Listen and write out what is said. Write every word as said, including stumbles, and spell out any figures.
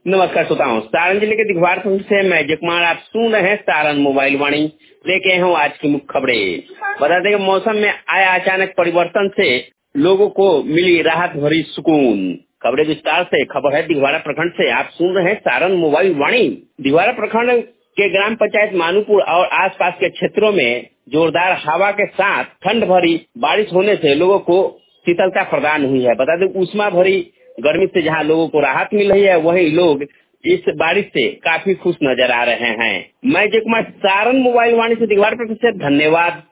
नमस्कार श्रोताओं, सारण जिले के दिघवार प्रखंड से मैं जय कुमार आप सुन रहे हैं सारण मोबाइल वाणी। लेके हूँ आज की मुख्य खबरें। बता दें कि मौसम में आया अचानक परिवर्तन से लोगों को मिली राहत भरी सुकून। खबरें विस्तार से। खबर है दिघवारा प्रखंड से, आप सुन रहे हैं सारण मोबाइल वाणी। दिघवारा प्रखंड के ग्राम पंचायत मानूपुर और आसपास के क्षेत्रों में जोरदार हवा के साथ ठंड भरी बारिश होने से लोगों को शीतलता प्रदान हुई है। बता दें उष्मा भरी गर्मी से जहां लोगों को राहत मिल रही है, वहीं लोग इस बारिश से काफी खुश नजर आ रहे हैं। मैं जय कुमार, सारण मोबाइल वाणी से दिघवारा प्रखंड से, धन्यवाद।